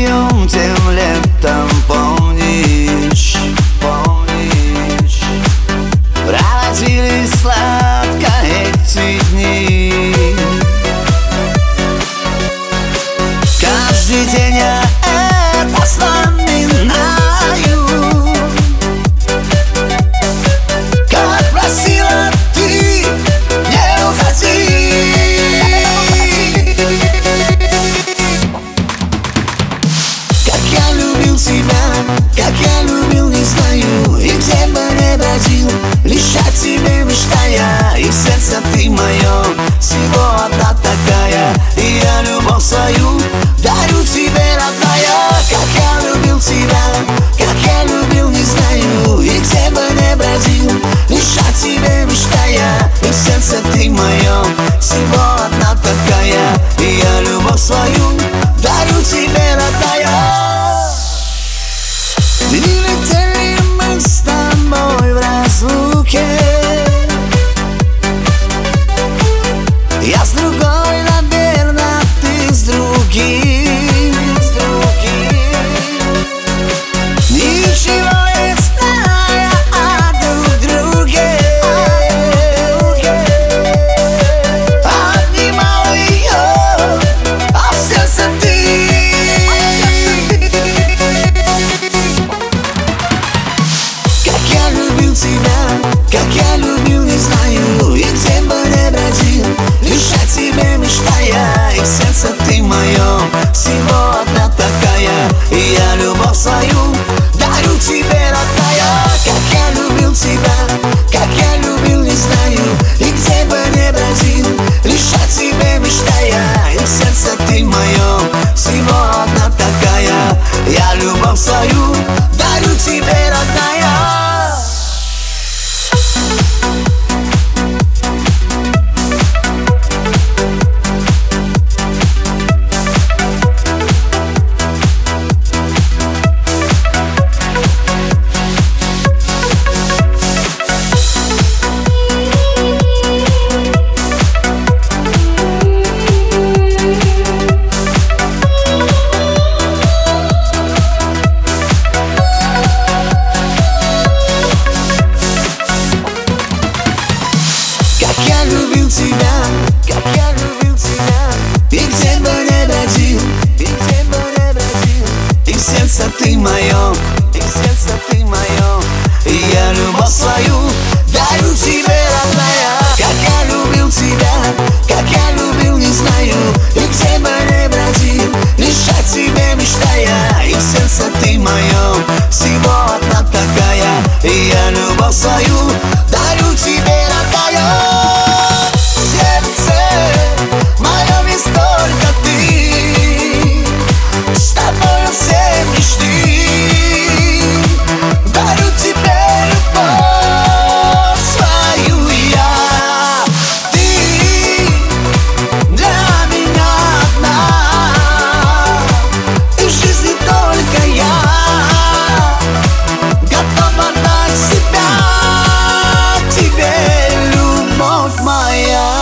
вдвоем тем летом, помнишь, помнишь, проводили сладко эти дни. Каждый день я это вспоминаю, как просила ты не уходи. Как я любил тебя, как я любил, не знаю, и где бы не бродил, лишь о тебе мечтая, и в сердце ты мое, всего одна такая, и я любовь свою дарю тебе, родная. Как я любил тебя, как я любил, не знаю, и где бы не бродил, лишь о тебе мечтая, и в сердце ты мое, всего одна такая, и я любовь свою дарю тебе, родная. Дни летели, мы с тобой в разлуке, я с другой, наверное, ты с другим. Ничего не зная о друг друге, обнимал ее, а в сердце ты. Как я любил тебя, как я любил, не знаю, и где бы не бродил, лишь о тебе мечтая, и в сердце ты мое, всего одна такая, и я любовь свою дарю тебе, родная. Как я любил тебя, как я любил, не знаю, и где бы не бродил, лишь о тебе мечтая, и в сердце ты мое, всего одна такая, я любовь свою дарю тебе, родная. Как я любил тебя, как я любил тебя, и где бы не бродил, и где бы не бродил, и в сердце ты мое, и в сердце ты мое, и я любовь свою дарю тебе, родная. Как я любил тебя, как я любил, не знаю, и где бы не бродил, лишь о тебе мечтая, и в сердце ты мое, всего одна такая, и я любовь свою дарю тебе, родная. Моя